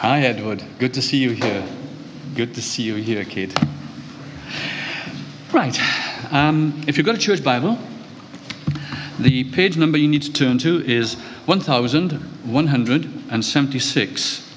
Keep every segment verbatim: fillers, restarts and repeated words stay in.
Hi, Edward. Good to see you here. Good to see you here, kid. Right. Um, if you've got a church Bible, the page number you need to turn to is one thousand one hundred seventy-six.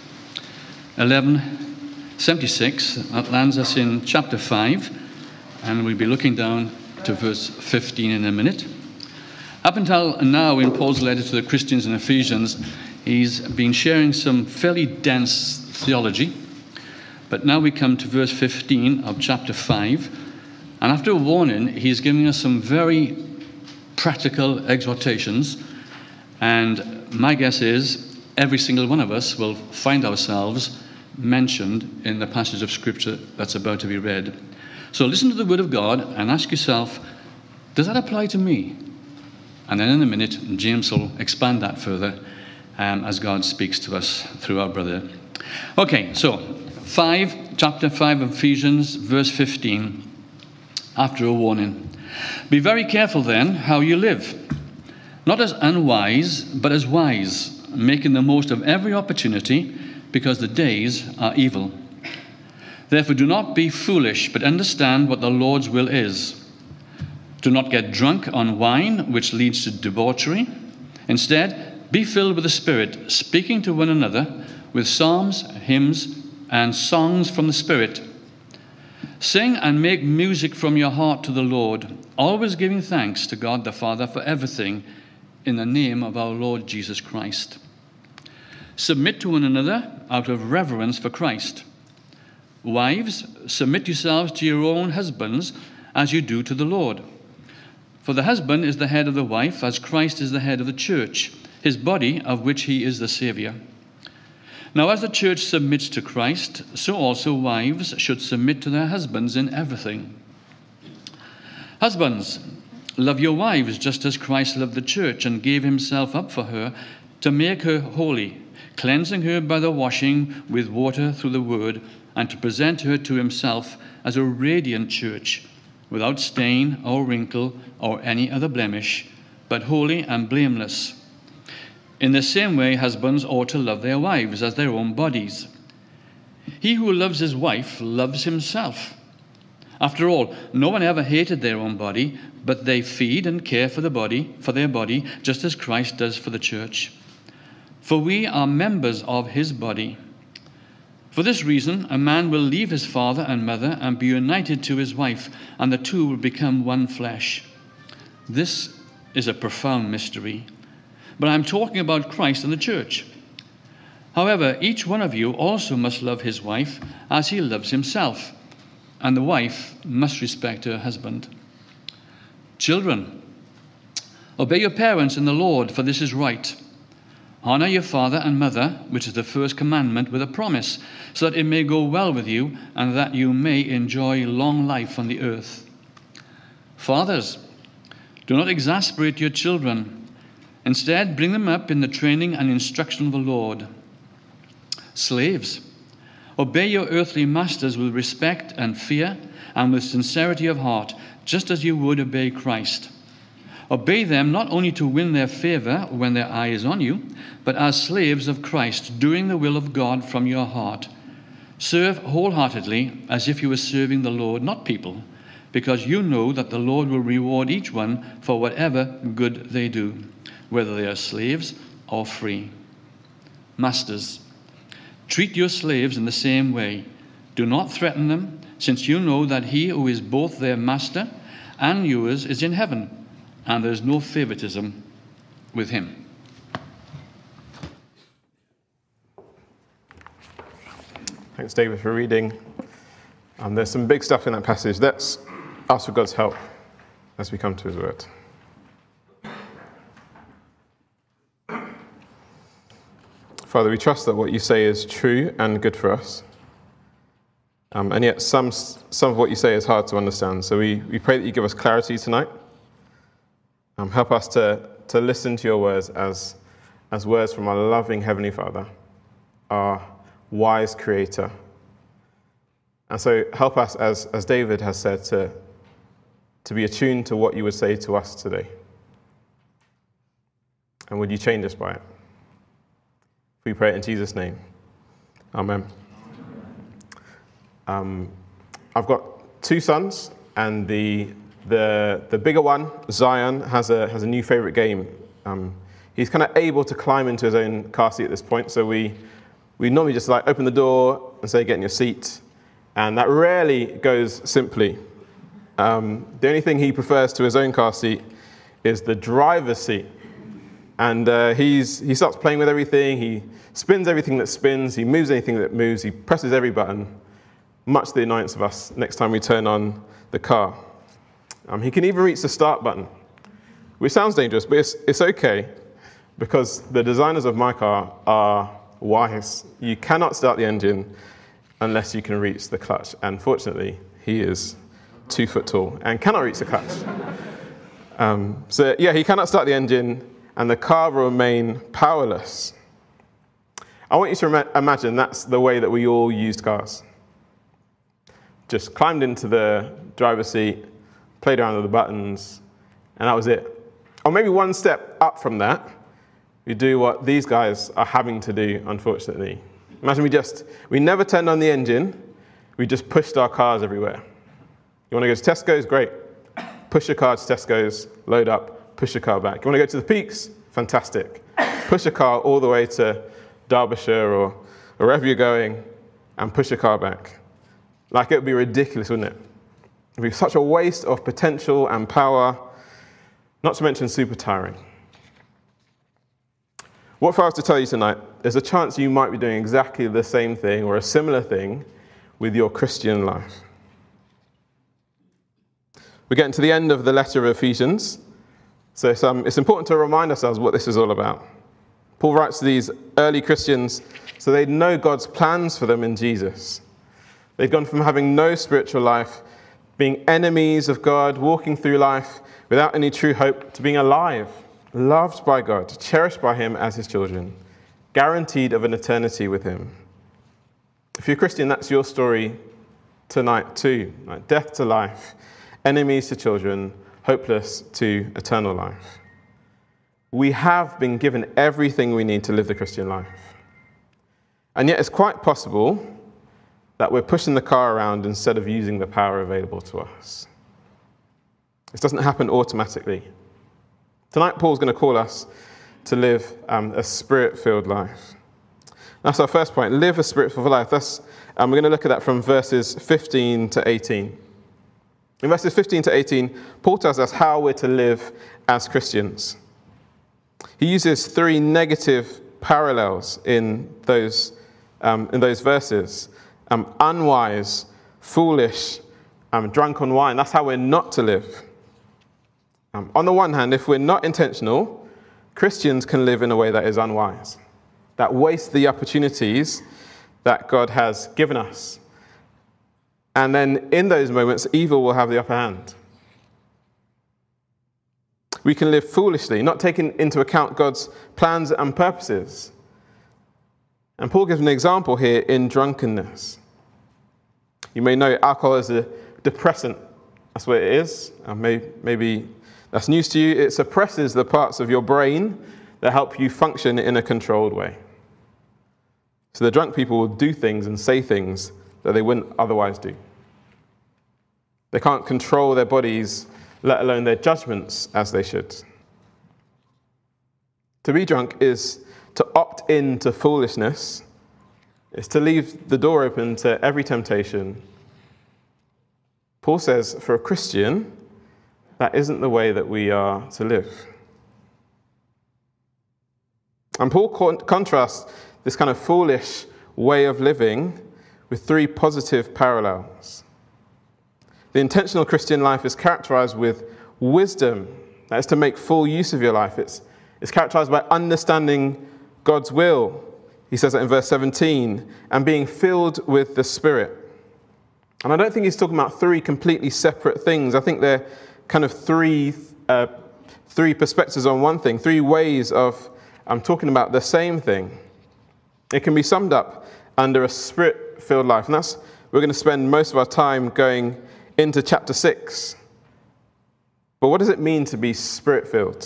eleven seventy-six. That lands us in chapter five, and we'll be looking down to verse fifteen in a minute. Up until now, in Paul's letter to the Christians in Ephesians, he's been sharing some fairly dense theology. But now we come to verse fifteen of chapter five. And after a warning, he's giving us some very practical exhortations. And my guess is every single one of us will find ourselves mentioned in the passage of Scripture that's about to be read. So listen to the Word of God and ask yourself, does that apply to me? And then in a minute, James will expand that further um, as God speaks to us through our brother. Okay, so five, chapter five of Ephesians, verse fifteen, after a warning. Be very careful then how you live, not as unwise, but as wise, making the most of every opportunity, because the days are evil. Therefore do not be foolish, but understand what the Lord's will is. Do not get drunk on wine, which leads to debauchery. Instead, be filled with the Spirit, speaking to one another with psalms, hymns, and songs from the Spirit. Sing and make music from your heart to the Lord, always giving thanks to God the Father for everything in the name of our Lord Jesus Christ. Submit to one another out of reverence for Christ. Wives, submit yourselves to your own husbands as you do to the Lord. For the husband is the head of the wife, as Christ is the head of the church, his body, of which he is the Saviour. Now, as the church submits to Christ, so also wives should submit to their husbands in everything. Husbands, love your wives just as Christ loved the church and gave himself up for her to make her holy, cleansing her by the washing with water through the word, and to present her to himself as a radiant church, without stain or wrinkle or any other blemish, but holy and blameless. In the same way, husbands ought to love their wives as their own bodies. He who loves his wife loves himself. After all, no one ever hated their own body, but they feed and care for the body, for their body, just as Christ does for the church. For we are members of his body. For this reason, a man will leave his father and mother and be united to his wife, and the two will become one flesh. This is a profound mystery, but I'm talking about Christ and the church. However, each one of you also must love his wife as he loves himself, and the wife must respect her husband. Children, obey your parents in the Lord, for this is right. Honor your father and mother, which is the first commandment, with a promise, so that it may go well with you and that you may enjoy long life on the earth. Fathers, do not exasperate your children. Instead, bring them up in the training and instruction of the Lord. Slaves, obey your earthly masters with respect and fear and with sincerity of heart, just as you would obey Christ. Obey them not only to win their favor when their eye is on you, but as slaves of Christ, doing the will of God from your heart. Serve wholeheartedly as if you were serving the Lord, not people, because you know that the Lord will reward each one for whatever good they do, whether they are slaves or free. Masters, treat your slaves in the same way. Do not threaten them, since you know that he who is both their master and yours is in heaven, and there is no favoritism with him. Thanks, David, for reading. Um, there's some big stuff in that passage. Let's ask for God's help as we come to his word. Father, we trust that what you say is true and good for us. Um, and yet some some of what you say is hard to understand. So we, we pray that you give us clarity tonight. Um, help us to, to listen to your words as, as words from our loving Heavenly Father, our wise Creator. And so help us, as, as David has said, to, to be attuned to what you would say to us today. And would you change us by it? We pray it in Jesus' name. Amen. Um, I've got two sons, and the the the bigger one, Zion, has a has a new favourite game. Um, he's kind of able to climb into his own car seat at this point, so we we normally just like open the door and say, "Get in your seat," and that rarely goes simply. Um, the only thing he prefers to his own car seat is the driver's seat, and uh, he's he starts playing with everything. He spins everything that spins. He moves anything that moves. He presses every button, much to the annoyance of us next time we turn on the car. Um, he can even reach the start button, which sounds dangerous, but it's, it's okay, because the designers of my car are wise. You cannot start the engine unless you can reach the clutch. And fortunately, he is two foot tall and cannot reach the clutch. um, so yeah, he cannot start the engine, and the car will remain powerless. I want you to ima- imagine that's the way that we all used cars. Just climbed into the driver's seat, played around with the buttons, and that was it. Or maybe one step up from that, we do what these guys are having to do, unfortunately. Imagine we just, we never turned on the engine, we just pushed our cars everywhere. You want to go to Tesco's? Great. Push your car to Tesco's, load up, push your car back. You want to go to the Peaks? Fantastic. Push your car all the way to Derbyshire or wherever you're going, and push your car back. Like, it would be ridiculous, wouldn't it? It would be such a waste of potential and power, not to mention super tiring. What if I was to tell you tonight, there's a chance you might be doing exactly the same thing or a similar thing with your Christian life. We're getting to the end of the letter of Ephesians, so it's, um, it's important to remind ourselves what this is all about. Paul writes to these early Christians so they'd know God's plans for them in Jesus. They'd gone from having no spiritual life, being enemies of God, walking through life without any true hope, to being alive, loved by God, cherished by him as his children, guaranteed of an eternity with him. If you're a Christian, that's your story tonight too. Like death to life, enemies to children, hopeless to eternal life. We have been given everything we need to live the Christian life. And yet it's quite possible that we're pushing the car around instead of using the power available to us. This doesn't happen automatically. Tonight, Paul's going to call us to live um, a spirit-filled life. That's our first point, live a spirit-filled life. That's, um, we're going to look at that from verses fifteen to eighteen. In verses fifteen to eighteen, Paul tells us how we're to live as Christians. He uses three negative parallels in those, um, in those verses. Um, unwise, foolish, um, drunk on wine. That's how we're not to live. Um, on the one hand, if we're not intentional, Christians can live in a way that is unwise, that wastes the opportunities that God has given us. And then in those moments, evil will have the upper hand. We can live foolishly, not taking into account God's plans and purposes. And Paul gives an example here in drunkenness. You may know alcohol is a depressant. That's what it is. And maybe, maybe that's news to you. It suppresses the parts of your brain that help you function in a controlled way. So the drunk people will do things and say things that they wouldn't otherwise do. They can't control their bodies, let alone their judgments, as they should. To be drunk is to opt into foolishness. It's to leave the door open to every temptation. Paul says, for a Christian, that isn't the way that we are to live. And Paul con- contrasts this kind of foolish way of living with three positive parallels. The intentional Christian life is characterized with wisdom. That is to make full use of your life. It's, it's characterized by understanding God's will. He says that in verse seventeen, and being filled with the Spirit. And I don't think he's talking about three completely separate things. I think they're kind of three, uh, three perspectives on one thing, three ways of um, talking about the same thing. It can be summed up under a Spirit-filled life. And that's, we're going to spend most of our time going into chapter six. But what does it mean to be Spirit-filled?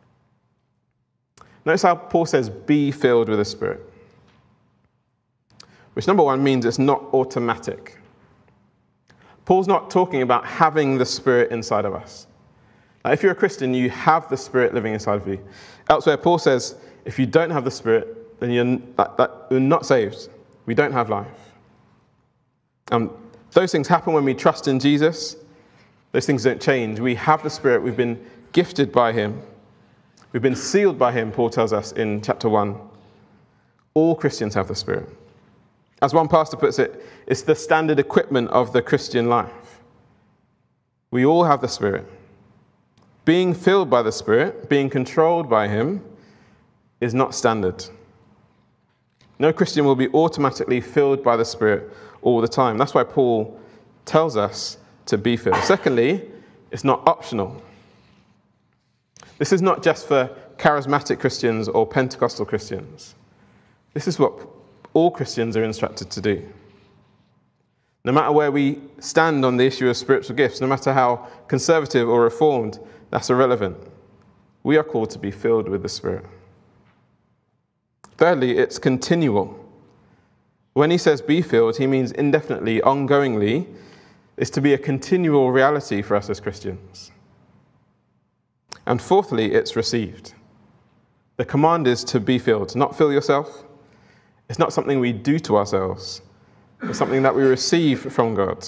Notice how Paul says, be filled with the Spirit. which number one means it's not automatic. Paul's not talking about having the Spirit inside of us. Now, if you're a Christian, you have the Spirit living inside of you. Elsewhere, Paul says, if you don't have the Spirit, then you're, that, that, you're not saved. We don't have life. Um, those things happen when we trust in Jesus. Those things don't change. We have the Spirit. We've been gifted by him. We've been sealed by him, Paul tells us in chapter one. All Christians have the Spirit. As one pastor puts it, it's the standard equipment of the Christian life. We all have the Spirit. Being filled by the Spirit, being controlled by him, is not standard. No Christian will be automatically filled by the Spirit all the time. That's why Paul tells us to be filled. Secondly, it's not optional. This is not just for charismatic Christians or Pentecostal Christians. This is what all Christians are instructed to do. No matter where we stand on the issue of spiritual gifts, no matter how conservative or reformed, that's irrelevant. We are called to be filled with the Spirit. Thirdly, it's continual. When he says be filled, he means indefinitely, ongoingly. It's to be a continual reality for us as Christians. And fourthly, it's received. The command is to be filled, not fill yourself. It's not something we do to ourselves. It's something that we receive from God.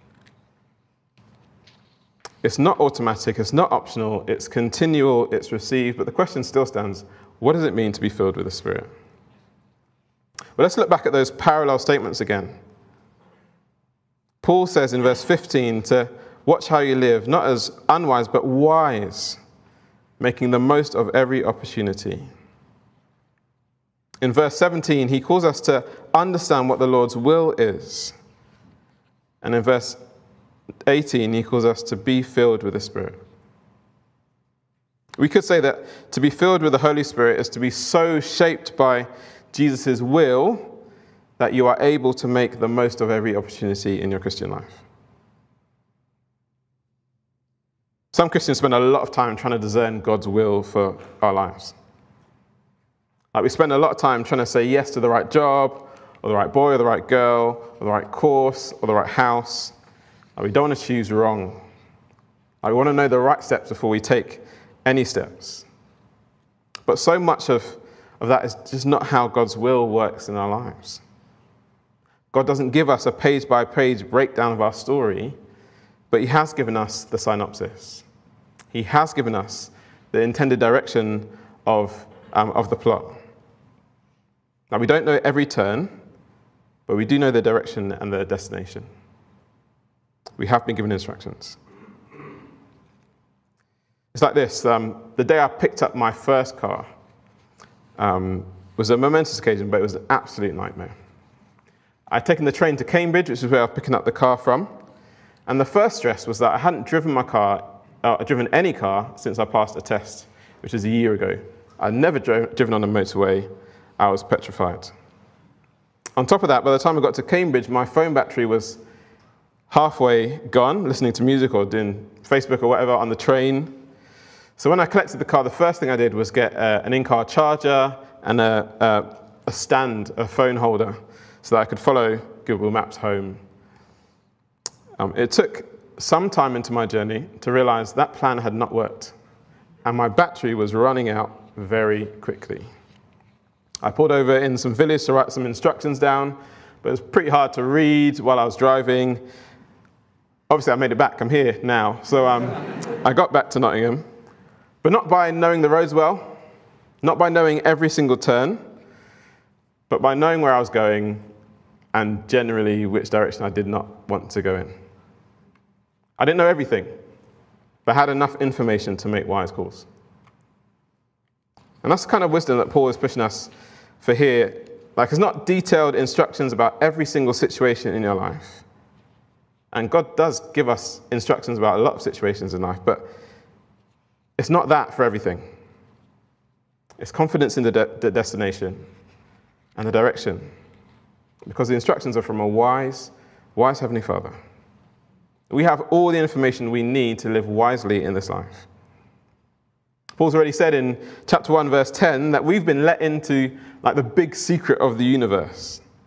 It's not automatic, it's not optional, it's continual, it's received. But the question still stands, what does it mean to be filled with the Spirit? Well, let's look back at those parallel statements again. Paul says in verse fifteen to watch how you live, not as unwise, but wise, making the most of every opportunity. In verse seventeen, he calls us to understand what the Lord's will is. And in verse eighteen, he calls us to be filled with the Spirit. We could say that to be filled with the Holy Spirit is to be so shaped by Jesus' will that you are able to make the most of every opportunity in your Christian life. Some Christians spend a lot of time trying to discern God's will for our lives. Like we spend a lot of time trying to say yes to the right job, or the right boy, or the right girl, or the right course, or the right house. Like we don't want to choose wrong. Like we want to know the right steps before we take any steps. But so much of, of that is just not how God's will works in our lives. God doesn't give us a page-by-page breakdown of our story, but he has given us the synopsis. He has given us the intended direction of, um, of the plot. Now, we don't know every turn, but we do know the direction and the destination. We have been given instructions. It's like this. Um, the day I picked up my first car um, was a momentous occasion, but it was an absolute nightmare. I'd taken the train to Cambridge, which is where I was picking up the car from. And the first stress was that I hadn't driven my car, uh, driven any car since I passed a test, which was a year ago. I'd never dro- driven on a motorway. I was petrified. On top of that, by the time I got to Cambridge, my phone battery was halfway gone, listening to music or doing Facebook or whatever on the train. So when I collected the car, the first thing I did was get uh, an in-car charger and a, a, a stand, a phone holder, so that I could follow Google Maps home. Um, it took some time into my journey to realize that plan had not worked, and my battery was running out very quickly. I pulled over in some village to write some instructions down, but it was pretty hard to read while I was driving. Obviously, I made it back. I'm here now. So um, I got back to Nottingham, but not by knowing the roads well, not by knowing every single turn, but by knowing where I was going and generally which direction I did not want to go in. I didn't know everything, but had enough information to make wise calls. And that's the kind of wisdom that Paul is pushing us for here. Like, it's not detailed instructions about every single situation in your life. And God does give us instructions about a lot of situations in life, but it's not that for everything. It's confidence in the, de- the destination and the direction, because the instructions are from a wise, wise Heavenly Father. We have all the information we need to live wisely in this life. Paul's already said in chapter one, verse ten, that we've been let into like the big secret of the universe.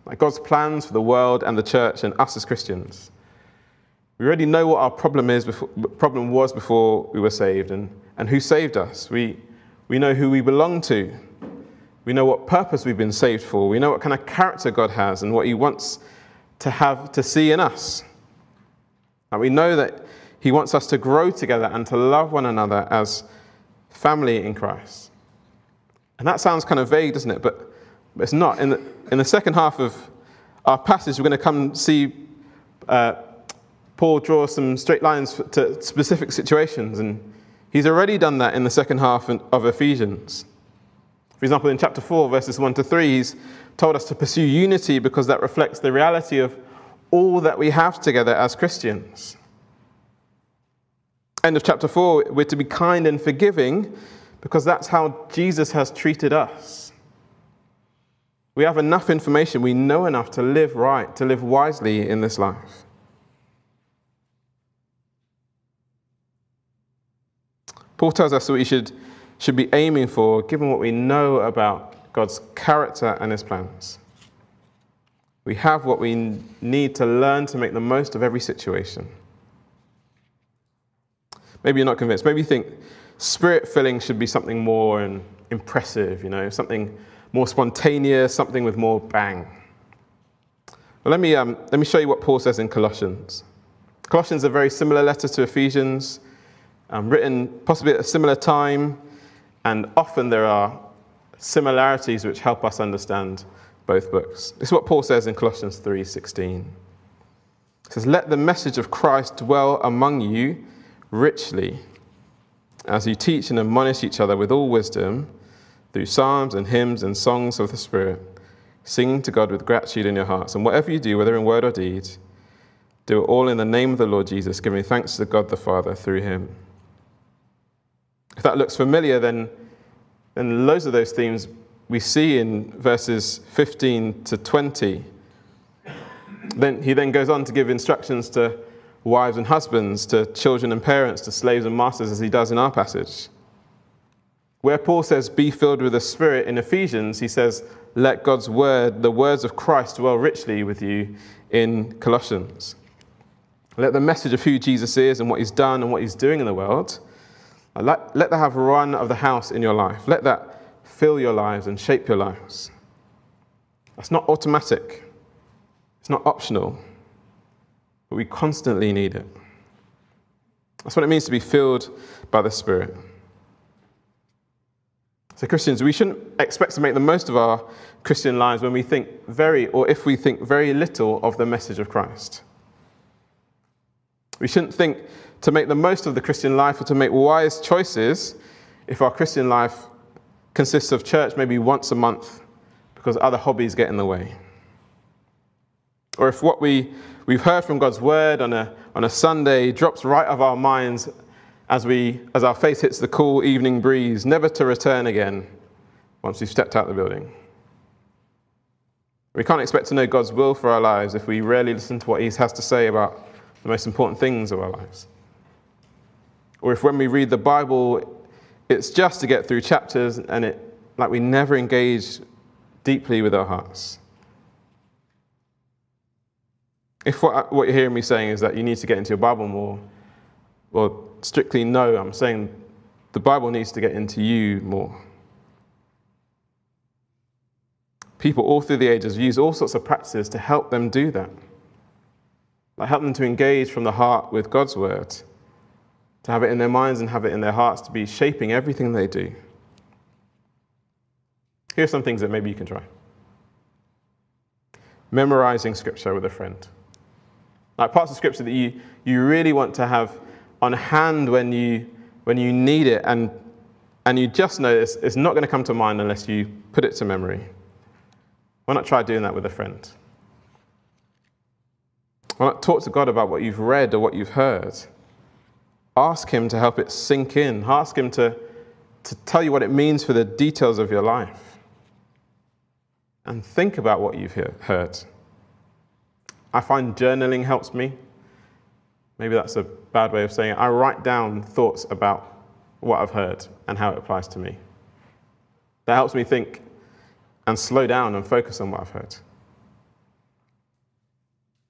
like God's plans for the world and the church and us as Christians. We already know what our problem is before, problem was before we were saved, and, and who saved us. We, we know who we belong to. We know what purpose we've been saved for. We know what kind of character God has and what he wants to have to see in us. And we know that he wants us to grow together and to love one another as family in Christ. And that sounds kind of vague, doesn't it? But, but it's not. In the, in the second half of our passage, we're going to come see uh, Paul draw some straight lines to specific situations. And he's already done that in the second half of Ephesians. For example, in chapter four, verses one to three, he's told us to pursue unity because that reflects the reality of all that we have together as Christians. End of chapter four, we're to be kind and forgiving because that's how Jesus has treated us. We have enough information, we know enough to live right, to live wisely in this life. Paul tells us that we should, should be aiming for, given what we know about God's character and his plans. We have what we need to learn to make the most of every situation. Maybe you're not convinced. Maybe you think spirit-filling should be something more and impressive, you know, something more spontaneous, something with more bang. Well, let me, um, let me show you what Paul says in Colossians. Colossians is a very similar letter to Ephesians, um, written possibly at a similar time, and often there are similarities which help us understand both books. This is what Paul says in Colossians three sixteen. It says, "Let the message of Christ dwell among you richly, as you teach and admonish each other with all wisdom, through psalms and hymns and songs of the Spirit, singing to God with gratitude in your hearts. And whatever you do, whether in word or deed, do it all in the name of the Lord Jesus, giving thanks to God the Father through him." If that looks familiar, then, then loads of those themes we see in verses fifteen to twenty. Then he then goes on to give instructions to wives and husbands, to children and parents, to slaves and masters, as he does in our passage. Where Paul says, "Be filled with the Spirit" in Ephesians, he says, "Let God's word, the words of Christ, dwell richly with you" in Colossians. Let the message of who Jesus is and what he's done and what he's doing in the world, let, let that have run of the house in your life. Let that fill your lives and shape your lives. That's not automatic. It's not optional. But we constantly need it. That's what it means to be filled by the Spirit. So Christians, we shouldn't expect to make the most of our Christian lives when we think very, or if we think very little of the message of Christ. We shouldn't think to make the most of the Christian life or to make wise choices if our Christian life consists of church maybe once a month because other hobbies get in the way. Or if what we, we've heard from God's word on a, on a Sunday drops right of our minds as, we, as our face hits the cool evening breeze, never to return again once we've stepped out the building. We can't expect to know God's will for our lives if we rarely listen to what he has to say about the most important things of our lives. Or if when we read the Bible, it's just to get through chapters and it like we never engage deeply with our hearts. If what, what you're hearing me saying is that you need to get into your Bible more, well, strictly no, I'm saying the Bible needs to get into you more. People all through the ages use all sorts of practices to help them do that. Like help them to engage from the heart with God's word, to have it in their minds and have it in their hearts, to be shaping everything they do. Here are some things that maybe you can try. Memorizing scripture with a friend. Like parts of scripture that you, you really want to have on hand when you when you need it, and and you just know it's, it's not going to come to mind unless you put it to memory. Why not try doing that with a friend? Why not talk to God about what you've read or what you've heard? Ask him to help it sink in. Ask him to, to tell you what it means for the details of your life. And think about what you've hear, heard. I find journaling helps me. Maybe that's a bad way of saying it. I write down thoughts about what I've heard and how it applies to me. That helps me think and slow down and focus on what I've heard.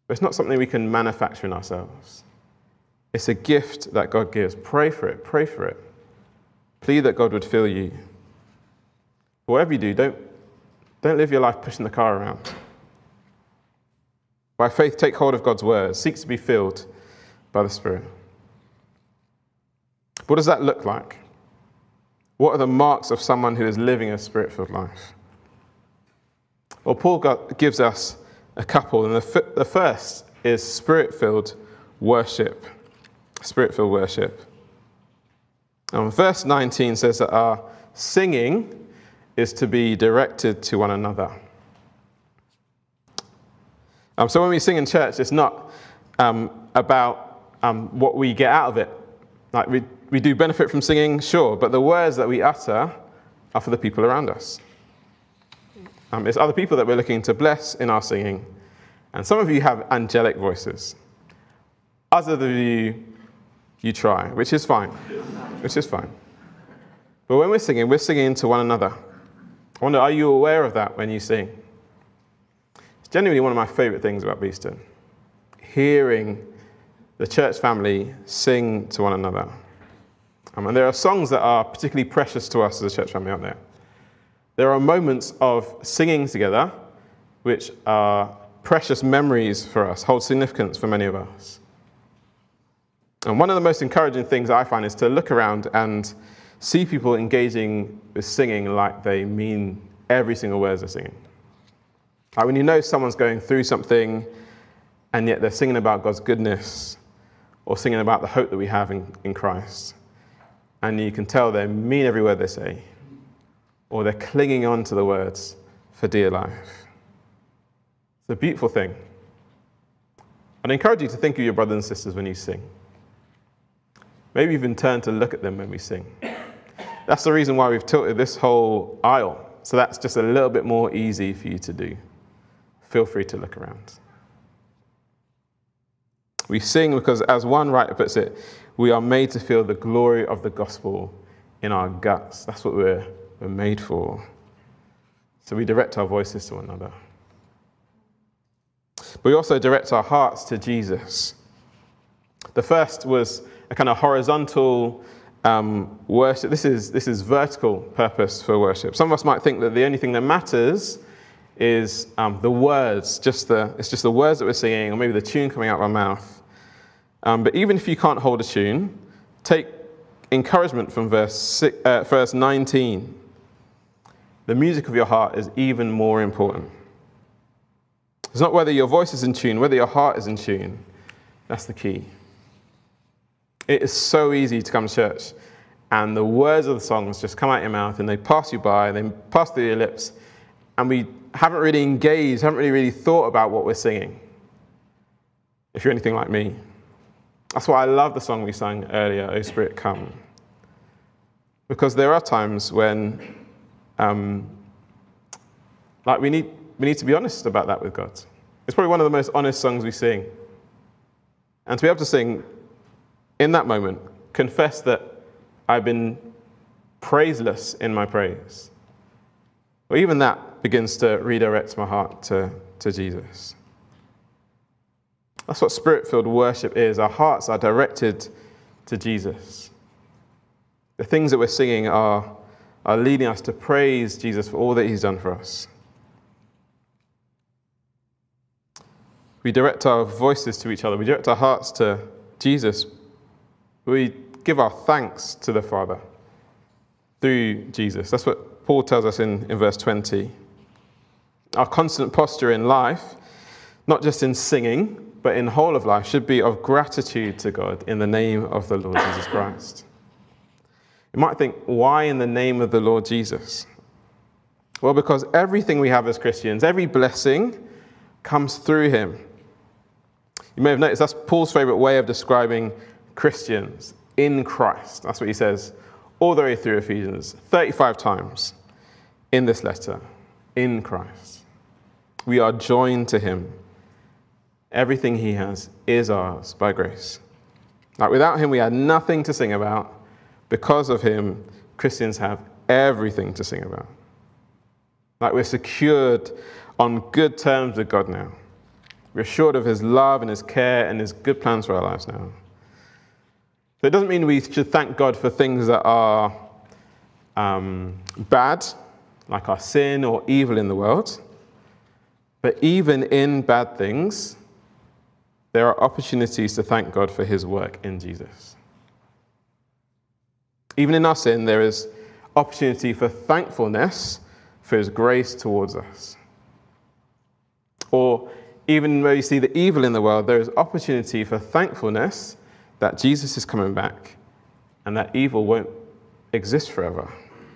But it's not something we can manufacture in ourselves. It's a gift that God gives. Pray for it. Pray for it. Plead that God would fill you. Whatever you do, don't, don't live your life pushing the car around. By faith, take hold of God's word. Seek to be filled by the Spirit. What does that look like? What are the marks of someone who is living a Spirit-filled life? Well, Paul got, gives us a couple, and the, the first is Spirit-filled worship. Spirit-filled worship. And verse nineteen says that our singing is to be directed to one another. Um, so when we sing in church, it's not um, about um, what we get out of it. Like we, we do benefit from singing, sure, but the words that we utter are for the people around us. Um, it's other people that we're looking to bless in our singing. And some of you have angelic voices. Others of you, you try, which is fine. Which is fine. But when we're singing, we're singing to one another. I wonder, are you aware of that when you sing? It's genuinely one of my favourite things about Beeston. Hearing the church family sing to one another. Um, and there are songs that are particularly precious to us as a church family, aren't there? There are moments of singing together which are precious memories for us, hold significance for many of us. And one of the most encouraging things I find is to look around and see people engaging with singing like they mean every single word they're singing. Like when you know someone's going through something and yet they're singing about God's goodness or singing about the hope that we have in, in Christ. And you can tell they mean every word they say, or they're clinging on to the words for dear life. It's a beautiful thing. I'd encourage you to think of your brothers and sisters when you sing. Maybe even turn to look at them when we sing. That's the reason why we've tilted this whole aisle. So that's just a little bit more easy for you to do. Feel free to look around. We sing because, as one writer puts it, we are made to feel the glory of the gospel in our guts. That's what we're, we're made for. So we direct our voices to one another. But we also direct our hearts to Jesus. The first was a kind of horizontal um, worship. This is, this is vertical purpose for worship. Some of us might think that the only thing that matters is um, the words, just the, it's just the words that we're singing, or maybe the tune coming out of our mouth. Um, but even if you can't hold a tune, take encouragement from verse, six, uh, verse nineteen. The music of your heart is even more important. It's not whether your voice is in tune, whether your heart is in tune. That's the key. It is so easy to come to church and the words of the songs just come out your mouth and they pass you by, they pass through your lips, and we haven't really engaged, haven't really, really thought about what we're singing. If you're anything like me. That's why I love the song we sang earlier, O Spirit, Come. Because there are times when, um, like we need, we need to be honest about that with God. It's probably one of the most honest songs we sing. And to be able to sing in that moment, confess that I've been praiseless in my praise. Or even that begins to redirect my heart to, to Jesus. That's what Spirit-filled worship is. Our hearts are directed to Jesus. The things that we're singing are, are leading us to praise Jesus for all that he's done for us. We direct our voices to each other. We direct our hearts to Jesus. We give our thanks to the Father through Jesus. That's what Paul tells us in, in verse twenty. Our constant posture in life, not just in singing, but in whole of life, should be of gratitude to God in the name of the Lord Jesus Christ. You might think, why in the name of the Lord Jesus? Well, because everything we have as Christians, every blessing, comes through him. You may have noticed that's Paul's favourite way of describing Christians in Christ. That's what he says all the way through Ephesians, thirty-five times in this letter, in Christ. We are joined to him. Everything he has is ours by grace. Like without him, we had nothing to sing about. Because of him, Christians have everything to sing about. Like we're secured on good terms with God now. We're assured of his love and his care and his good plans for our lives now. So it doesn't mean we should thank God for things that are um, bad, like our sin or evil in the world. But even in bad things, there are opportunities to thank God for his work in Jesus. Even in our sin, there is opportunity for thankfulness for his grace towards us. Or even where you see the evil in the world, there is opportunity for thankfulness that Jesus is coming back and that evil won't exist forever.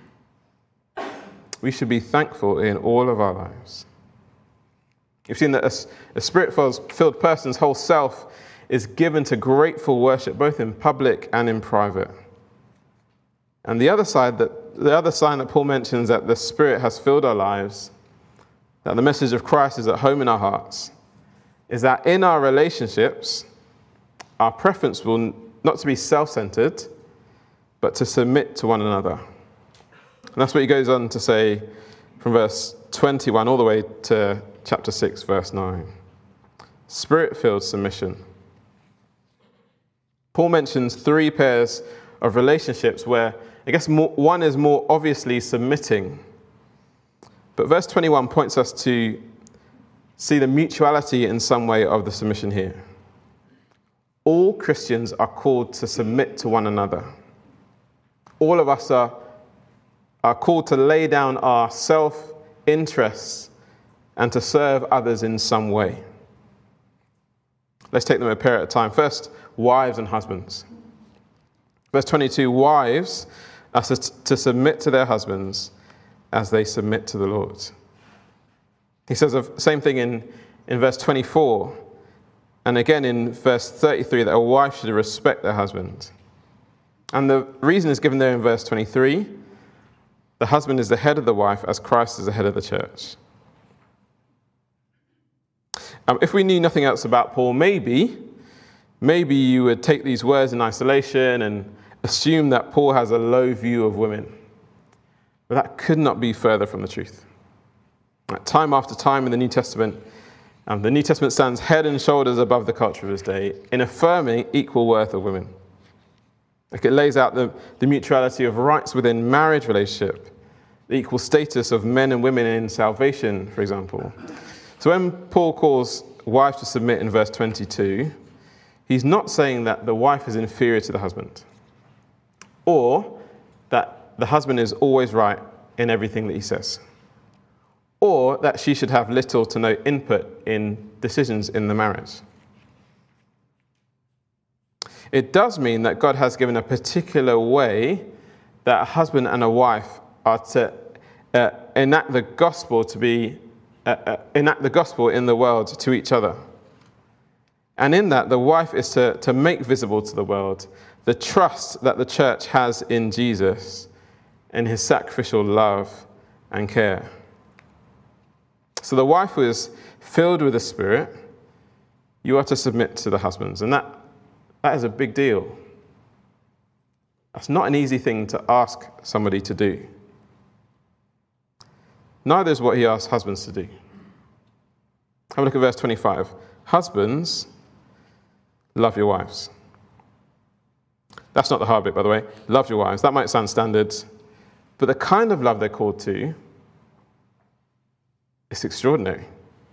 We should be thankful in all of our lives. You've seen that a, a spirit-filled person's whole self is given to grateful worship, both in public and in private. And the other side, that the other sign that Paul mentions, that the Spirit has filled our lives, that the message of Christ is at home in our hearts, is that in our relationships, our preference will not to be self-centered, but to submit to one another. And that's what he goes on to say from verse twenty-one all the way to chapter six, verse nine. Spirit-filled submission. Paul mentions three pairs of relationships where, I guess, more, one is more obviously submitting. But verse twenty-one points us to see the mutuality in some way of the submission here. All Christians are called to submit to one another. All of us are, are called to lay down our self-interests and to serve others in some way. Let's take them a pair at a time. First, wives and husbands. Verse twenty-two, wives are to submit to their husbands as they submit to the Lord. He says the same thing in, in verse twenty-four, and again in verse thirty-three, that a wife should respect their husband. And the reason is given there in verse twenty-three. The husband is the head of the wife, as Christ is the head of the church. Um, if we knew nothing else about Paul, maybe, maybe you would take these words in isolation and assume that Paul has a low view of women. But that could not be further from the truth. Like, time after time in the New Testament, um, the New Testament stands head and shoulders above the culture of his day in affirming equal worth of women. Like, it lays out the, the mutuality of rights within marriage relationship, the equal status of men and women in salvation, for example. So when Paul calls wives to submit in verse twenty-two, he's not saying that the wife is inferior to the husband, or that the husband is always right in everything that he says, or that she should have little to no input in decisions in the marriage. It does mean that God has given a particular way that a husband and a wife are to uh, enact the gospel to be uh, uh, enact the gospel in the world to each other. And in that, the wife is to, to make visible to the world the trust that the church has in Jesus and his sacrificial love and care. So the wife who is filled with the Spirit, you are to submit to the husbands. And that, that is a big deal. That's not an easy thing to ask somebody to do. Neither is what he asks husbands to do. Have a look at verse twenty-five. Husbands, love your wives. That's not the hard bit, by the way. Love your wives. That might sound standard. But the kind of love they're called to is extraordinary.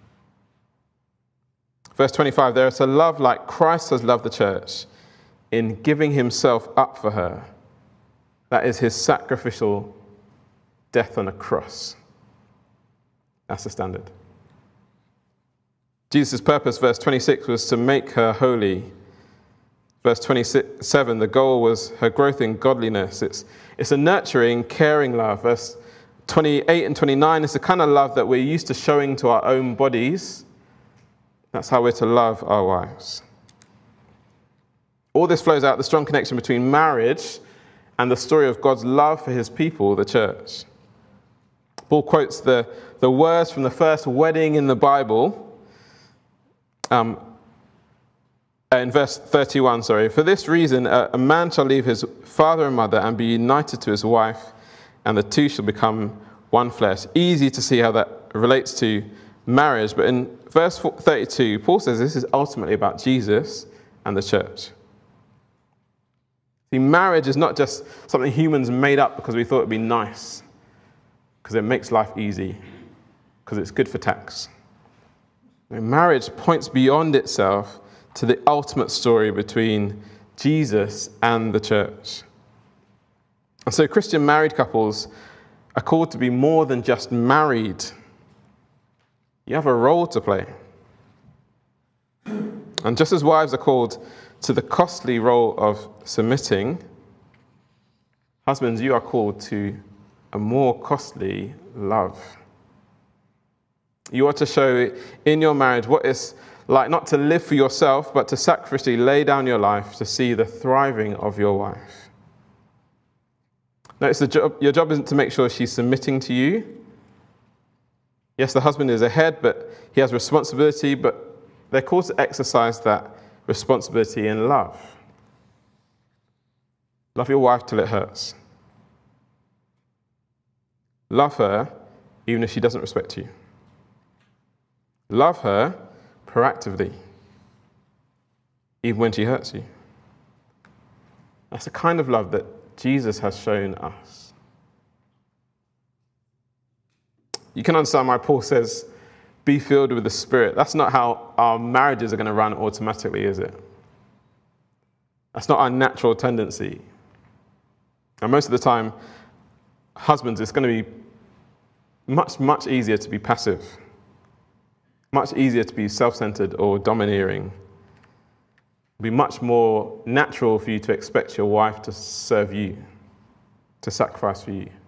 Verse twenty-five, they are to love like Christ has loved the church in giving himself up for her. That is his sacrificial death on a cross. That's the standard. Jesus' purpose, verse twenty-six, was to make her holy. Verse twenty-seven, the goal was her growth in godliness. It's, it's a nurturing, caring love. Verse twenty-eight and twenty-nine is the kind of love that we're used to showing to our own bodies. That's how we're to love our wives. All this flows out the strong connection between marriage and the story of God's love for his people, the church. Paul quotes the, the words from the first wedding in the Bible um, in verse thirty-one, sorry. For this reason, a, a man shall leave his father and mother and be united to his wife, and the two shall become one flesh. Easy to see how that relates to marriage, but in verse thirty-two, Paul says this is ultimately about Jesus and the church. See, marriage is not just something humans made up because we thought it'd be nice, because it makes life easy, because it's good for tax. Marriage points beyond itself to the ultimate story between Jesus and the church. And so Christian married couples are called to be more than just married. You have a role to play. And just as wives are called to the costly role of submitting, husbands, you are called to a more costly love. You are to show in your marriage what it's like not to live for yourself, but to sacrificially lay down your life to see the thriving of your wife. Notice the job, your job isn't to make sure she's submitting to you. Yes, the husband is a head, but he has responsibility, but they're called to exercise that responsibility in love. Love your wife till it hurts. Love her even if she doesn't respect you. Love her proactively, even when she hurts you. That's the kind of love that Jesus has shown us. You can understand why Paul says, be filled with the Spirit. That's not how our marriages are going to run automatically, is it? That's not our natural tendency. And most of the time, husbands, it's going to be much, much easier to be passive. Much easier to be self-centered or domineering. It'll be much more natural for you to expect your wife to serve you, to sacrifice for you.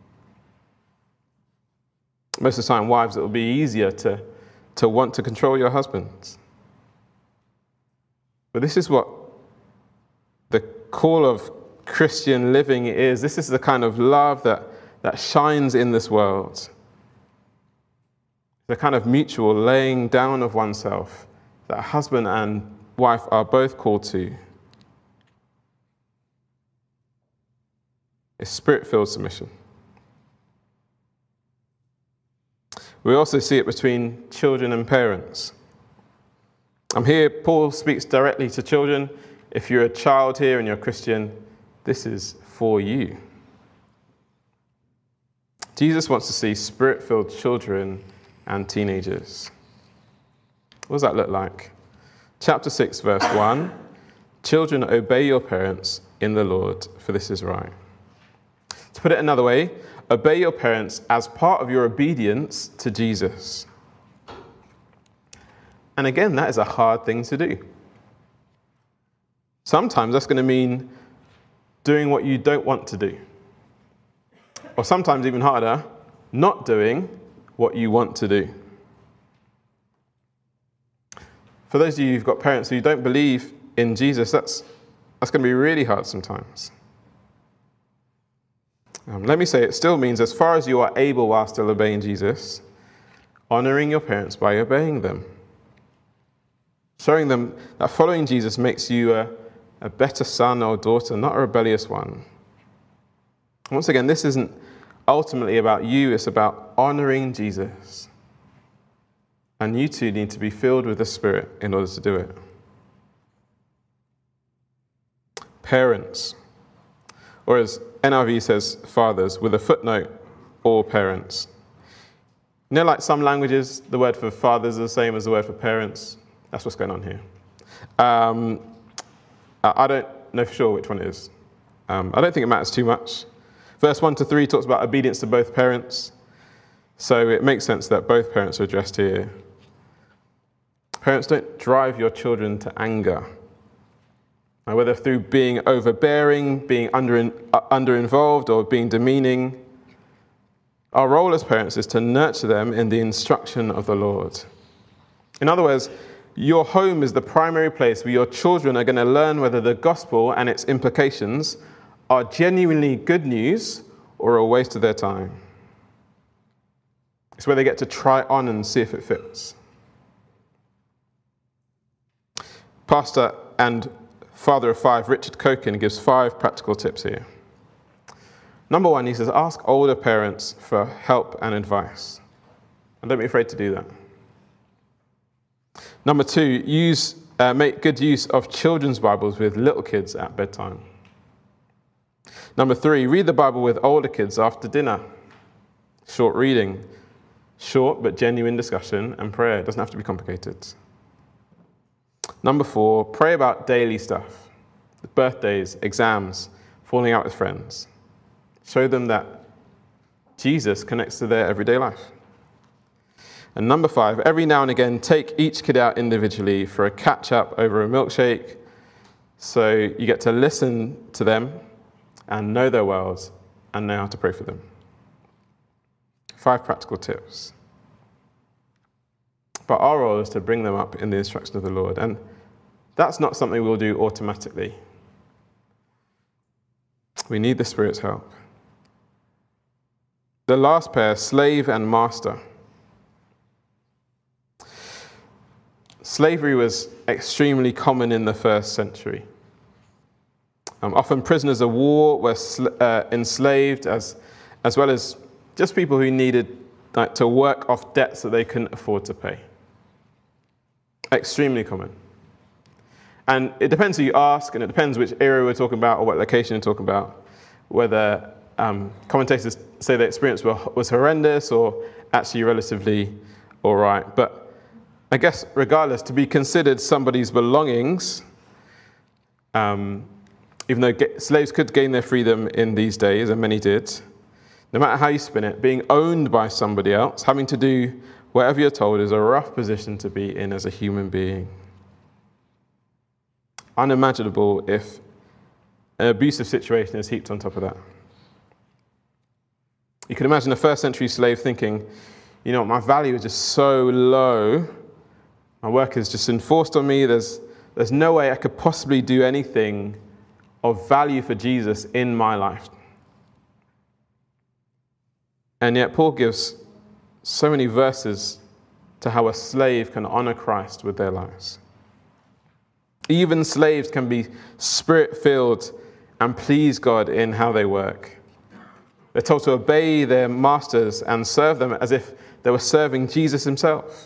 Most of the time, wives, it will be easier to, to want to control your husbands. But this is what the call of Christian living is. This is the kind of love that, that shines in this world. The kind of mutual laying down of oneself that husband and wife are both called to. It's spirit-filled submission. We also see it between children and parents. I'm here, Paul speaks directly to children. If you're a child here and you're a Christian, this is for you. Jesus wants to see spirit-filled children and teenagers. What does that look like? Chapter six, verse one. Children, obey your parents in the Lord, for this is right. To put it another way, obey your parents as part of your obedience to Jesus. And again, that is a hard thing to do. Sometimes that's going to mean doing what you don't want to do. Or sometimes even harder, not doing what you want to do. For those of you who've got parents who don't believe in Jesus, that's, that's going to be really hard sometimes. Um, let me say, it still means as far as you are able while still obeying Jesus, honoring your parents by obeying them. Showing them that following Jesus makes you a, a better son or daughter, not a rebellious one. Once again, this isn't ultimately about you, it's about honoring Jesus. And you two need to be filled with the Spirit in order to do it. Parents, or as N I V says, fathers, with a footnote, or parents. You know, like some languages, the word for fathers is the same as the word for parents. That's what's going on here. Um, I don't know for sure which one it is. Um, I don't think it matters too much. Verse one to three talks about obedience to both parents. So it makes sense that both parents are addressed here. Parents, don't drive your children to anger. Now, whether through being overbearing, being under, uh, under-involved, or being demeaning, our role as parents is to nurture them in the instruction of the Lord. In other words, your home is the primary place where your children are going to learn whether the gospel and its implications are genuinely good news or a waste of their time. It's where they get to try on and see if it fits. Pastor and father of five, Richard Cokin, gives five practical tips here. Number one, he says, ask older parents for help and advice. And don't be afraid to do that. Number two, use uh, make good use of children's Bibles with little kids at bedtime. Number three, read the Bible with older kids after dinner. Short reading, short but genuine discussion and prayer. It doesn't have to be complicated. Number four, pray about daily stuff. Birthdays, exams, falling out with friends. Show them that Jesus connects to their everyday life. And number five, every now and again, take each kid out individually for a catch-up over a milkshake, so you get to listen to them and know their worlds and know how to pray for them. Five practical tips. But our role is to bring them up in the instruction of the Lord, and that's not something we'll do automatically. We need the Spirit's help. The last pair, slave and master. Slavery was extremely common in the first century. Um, often prisoners of war were sl- uh, enslaved, as, as well as just people who needed like, to work off debts that they couldn't afford to pay. Extremely common. And it depends who you ask, and it depends which area we're talking about or what location we're talking about, whether um, commentators say the experience were, was horrendous or actually relatively all right. But I guess regardless, to be considered somebody's belongings, um, even though get, slaves could gain their freedom in these days, and many did, no matter how you spin it, being owned by somebody else, having to do whatever you're told is a rough position to be in as a human being. Unimaginable if an abusive situation is heaped on top of that. You can imagine a first century slave thinking, you know, my value is just so low, my work is just enforced on me, there's, there's no way I could possibly do anything of value for Jesus in my life. And yet Paul gives so many verses to how a slave can honor Christ with their lives. Even slaves can be spirit-filled and please God in how they work. They're told to obey their masters and serve them as if they were serving Jesus himself.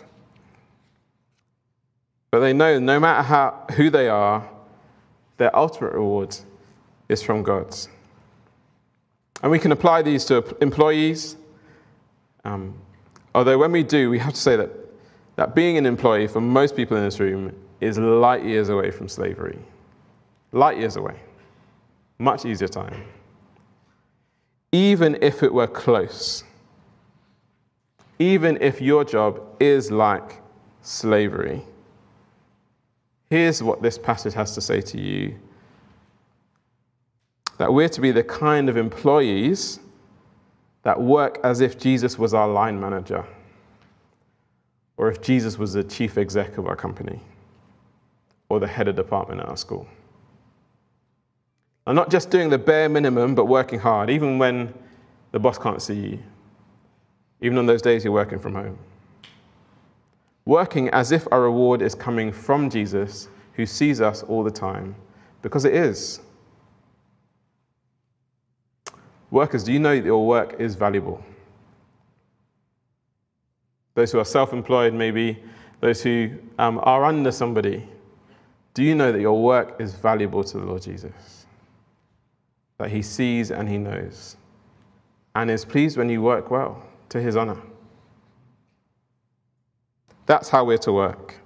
But they know no matter how, who they are, their ultimate reward is from God. And we can apply these to employees. Um, although when we do, we have to say that, that being an employee for most people in this room is light years away from slavery. Light years away. Much easier time. Even if it were close. Even if your job is like slavery. Here's what this passage has to say to you. That we're to be the kind of employees that work as if Jesus was our line manager, or if Jesus was the chief exec of our company, or the head of department at our school. And not just doing the bare minimum, but working hard, even when the boss can't see you, even on those days you're working from home. Working as if our reward is coming from Jesus, who sees us all the time, because it is. Workers, do you know that your work is valuable? Those who are self-employed, maybe, those who um, are under somebody, do you know that your work is valuable to the Lord Jesus? That he sees and he knows, and is pleased when you work well, to his honor. That's how we're to work.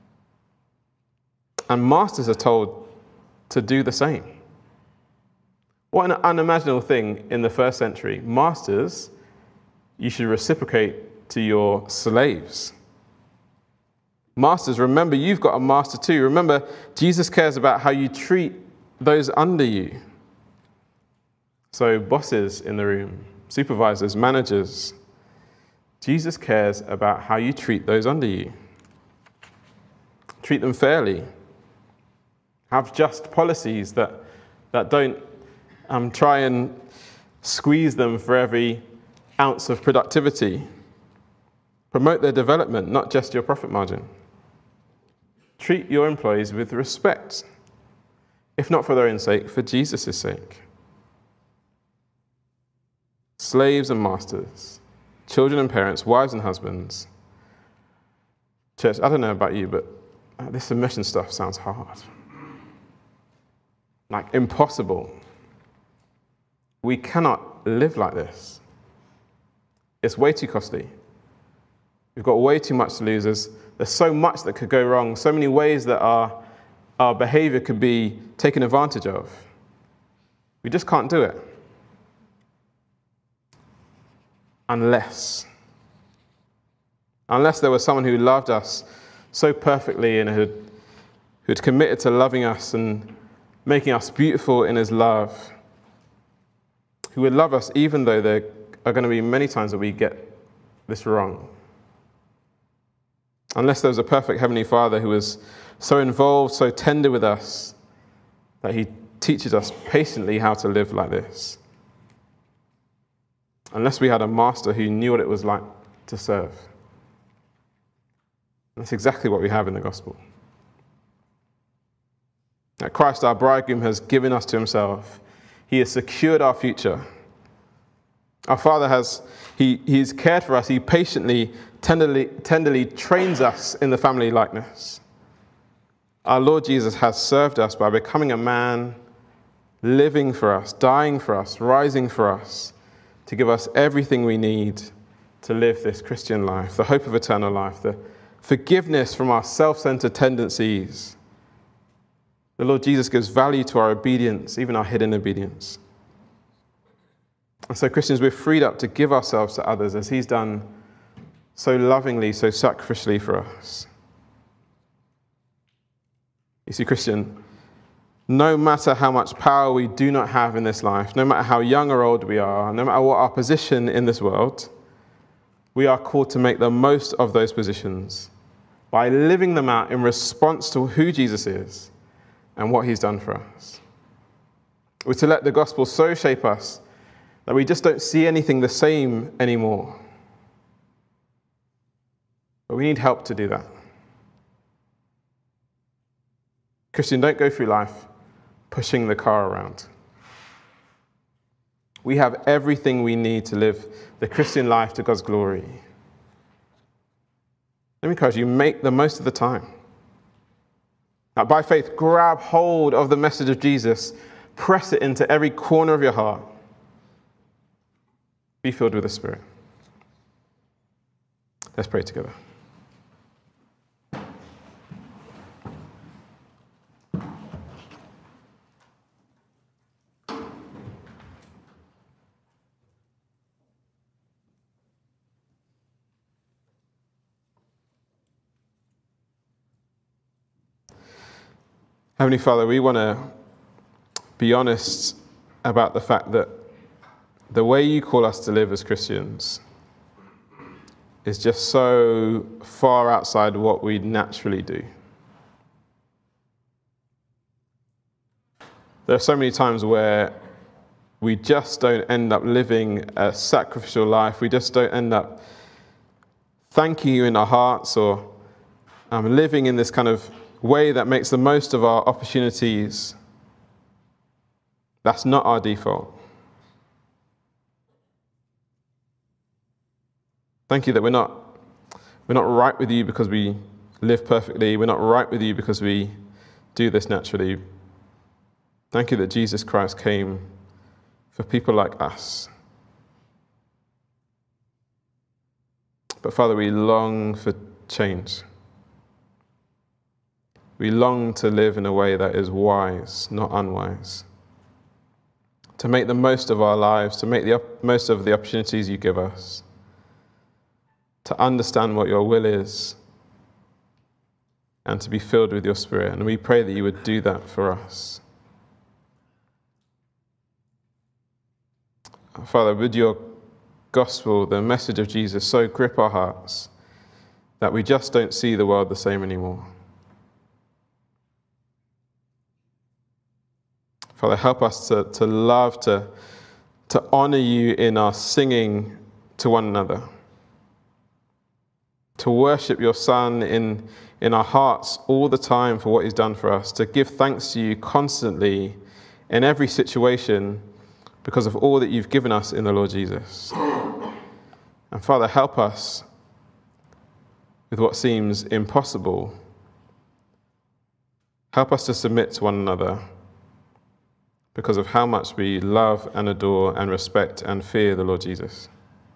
And masters are told to do the same. What an unimaginable thing in the first century. Masters, you should reciprocate to your slaves. Masters, remember you've got a master too. Remember, Jesus cares about how you treat those under you. So bosses in the room, supervisors, managers, Jesus cares about how you treat those under you. Treat them fairly. Have just policies that, that don't um, try and squeeze them for every ounce of productivity. Promote their development, not just your profit margin. Treat your employees with respect, if not for their own sake, for Jesus' sake. Slaves and masters, children and parents, wives and husbands, Church, I don't know about you, but this submission stuff sounds hard. Like impossible. We cannot live like this. It's way too costly. We've got way too much to lose. There's, there's so much that could go wrong, so many ways that our, our behavior could be taken advantage of. We just can't do it. Unless, unless there was someone who loved us so perfectly and who had committed to loving us and making us beautiful in his love, who would love us even though there are going to be many times that we get this wrong. Unless there was a perfect Heavenly Father who was so involved, so tender with us, that he teaches us patiently how to live like this. Unless we had a master who knew what it was like to serve. That's exactly what we have in the gospel. That Christ, our bridegroom, has given us to himself. He has secured our future. Our Father has, he, he's cared for us. He patiently, tenderly, tenderly trains us in the family likeness. Our Lord Jesus has served us by becoming a man, living for us, dying for us, rising for us, to give us everything we need to live this Christian life, the hope of eternal life, the forgiveness from our self-centered tendencies. The Lord Jesus gives value to our obedience, even our hidden obedience. And so, Christians, we're freed up to give ourselves to others as he's done so lovingly, so sacrificially for us. You see, Christian, no matter how much power we do not have in this life, no matter how young or old we are, no matter what our position in this world, we are called to make the most of those positions by living them out in response to who Jesus is and what he's done for us. We're to let the gospel so shape us that we just don't see anything the same anymore. But we need help to do that. Christian, don't go through life pushing the car around. We have everything we need to live the Christian life to God's glory. Let me encourage you, make the most of the time. Now, by faith, grab hold of the message of Jesus, press it into every corner of your heart. Be filled with the Spirit. Let's pray together. Heavenly Father, we want to be honest about the fact that the way you call us to live as Christians is just so far outside what we naturally do. There are so many times where we just don't end up living a sacrificial life. We just don't end up thanking you in our hearts or um, living in this kind of way that makes the most of our opportunities. That's not our default. Thank you that we're not, we're not right with you because we live perfectly. We're not right with you because we do this naturally. Thank you that Jesus Christ came for people like us. But Father, we long for change. We long to live in a way that is wise, not unwise. To make the most of our lives, to make the op- most of the opportunities you give us. To understand what your will is. And to be filled with your Spirit. And we pray that you would do that for us. Father, would your gospel, the message of Jesus, so grip our hearts that we just don't see the world the same anymore. Father, help us to, to love, to, to honor you in our singing to one another. To worship your Son in, in our hearts all the time for what he's done for us. To give thanks to you constantly in every situation because of all that you've given us in the Lord Jesus. And Father, help us with what seems impossible, help us to submit to one another because of how much we love and adore and respect and fear the Lord Jesus.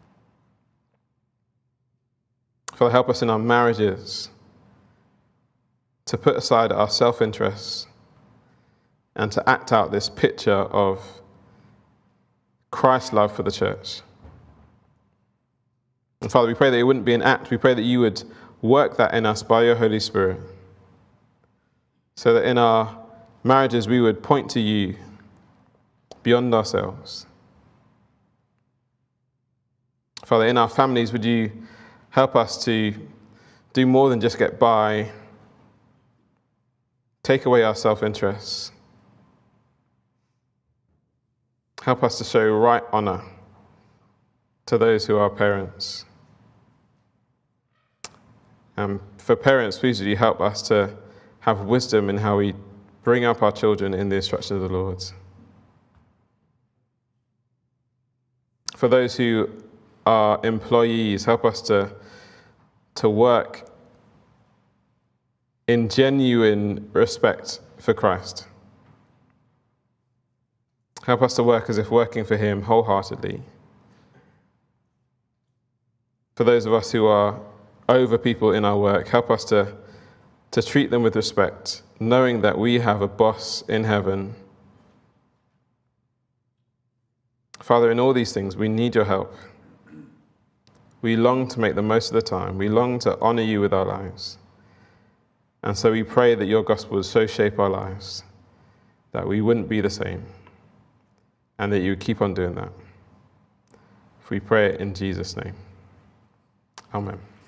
Father, help us in our marriages to put aside our self-interests and to act out this picture of Christ's love for the church. And Father, we pray that it wouldn't be an act. We pray that you would work that in us by your Holy Spirit, so that in our marriages we would point to you beyond ourselves. Father, in our families, would you help us to do more than just get by, take away our self-interests. Help us to show right honour to those who are parents. And for parents, please would you help us to have wisdom in how we bring up our children in the instruction of the Lord. For those who are employees, help us to, to work in genuine respect for Christ. Help us to work as if working for him wholeheartedly. For those of us who are over people in our work, help us to, to treat them with respect, knowing that we have a boss in heaven. Father, in all these things, we need your help. We long to make the most of the time. We long to honour you with our lives. And so we pray that your gospel would so shape our lives that we wouldn't be the same, and that you would keep on doing that. If we pray it in Jesus' name. Amen.